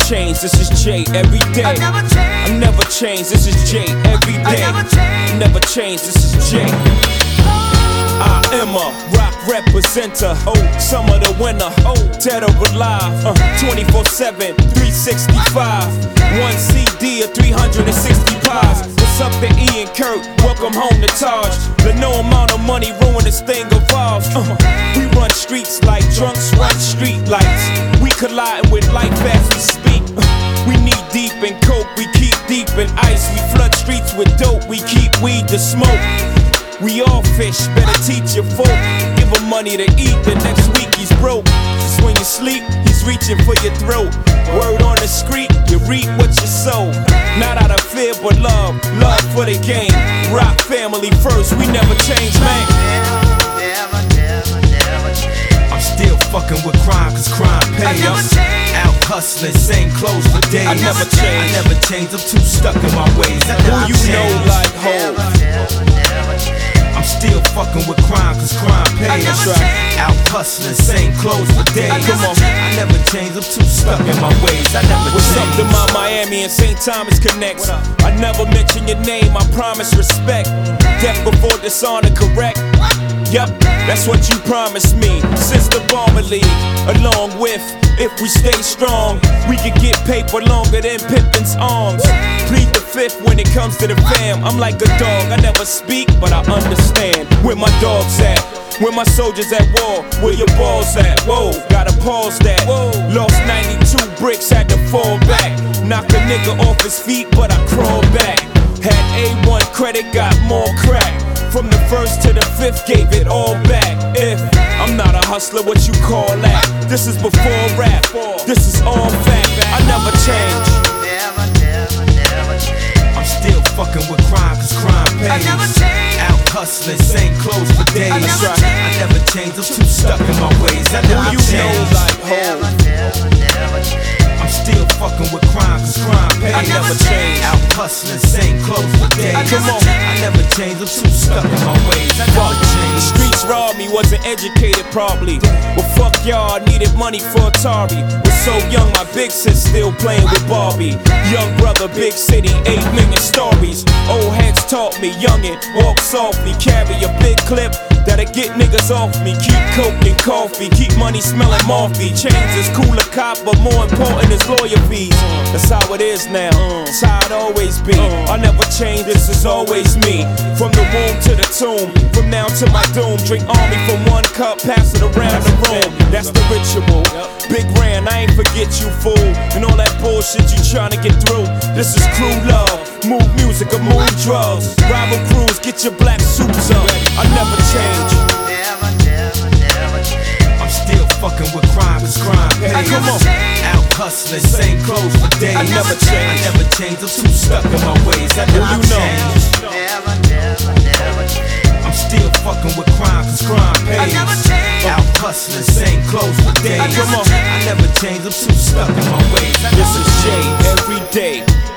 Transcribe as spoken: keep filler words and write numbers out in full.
change, this is Jay every day. I never change, I never change, this is Jay every day. I never change, I never change, this is Jay. I am a rock representer, oh, summer the winner, oh, dead or alive, uh, twenty-four seven, three sixty-five, one C D or three hundred sixty pies. What's up to Ian Kurt, welcome home to Taj. But no amount of money ruin this thing of ours. uh, We run streets like drunks run street lights. We colliding with life as we speak. uh, We knee deep in coke, we keep deep in ice. We flood streets with dope, we keep weed to smoke. We all fish, better teach your folk. Give him money to eat, the next week he's broke. Just when you sleep, he's reaching for your throat. Word on the street, you reap what you sow. Not out of fear, but love, love for the game. Rock family first, we never change, man. Never, never, never change. I'm still fucking with crime, cause crime pays. Out hustling, same clothes for days. I never change. I never change, I'm too stuck in my ways. I Who never you know change. like Hov? Never, never change. I'm still fucking with crime, cause crime pays. That's right. Out hustling, same clothes for days. Come on. I never change, I'm too stuck in my ways. I never What's up change. to my Miami and Saint Thomas connects? I never mention your name, I promise respect. Death before dishonor, correct? Yup, that's what you promised me. Since the Bomber League, along with, if we stay strong, we could get paper longer than Pippin's arms. Plead the fifth when it comes to the fam. I'm like a dog, I never speak, but I understand. Where my dogs at? Where my soldiers at war? Where your balls at? Whoa, gotta pause that. Lost ninety-two bricks, had to fall back. Knock a nigga off his feet, but I crawled back. Had A one credit, got more crack. From the first to the fifth, gave it all back. If I'm not a hustler, what you call that? This is before rap, this is all fact. I never change. Never, never, never change. I'm still fucking with crime, cause crime pays. never change. Out hustling, same clothes for days. I never That's right. change. I never change, I'm too stuck in my ways. I never Who you know change. like Never, Hov? never, never change. I'm still fucking with crime, cause crime pays. I never change. Out hustling, same clothes for days. Come on. I never change, I'm too stuck in my ways. I never Fuck, the change. streets robbed me, wasn't educated probably. Well, fuck y'all, I needed money for Atari. Was so young, my big sis still playing with Barbie. Young brother, big city, eight million stories. Old heads taught me, youngin', walk softly. Carry a big clip that'll get niggas off me. Keep coke and coffee, keep money smelling morphy. Chains is cool a cop, but more important is lawyer fees. That's how it is now, that's how it always be. I never change, this is always me. From the womb to the tomb, from now to my doom. Drink army from one cup, pass it around the room. That's the ritual. Big Ran, I ain't forget you, fool. And all that bullshit you tryna get through. This is crew love, move music or move drugs. Rival crews, get your black suits up. I never change. Never, never, never change. I'm still fucking with crime, cause crime pays. Come on. Out hustling, same clothes for days. I never I change. never change, I'm too stuck in my ways. I Who never you know? change. Never, never, never change. I'm still fucking with crime, cause crime pays. never change. Out hustling, same clothes for days. Come on. I never change, I'm too stuck in my ways. I This never is Jay change. every day.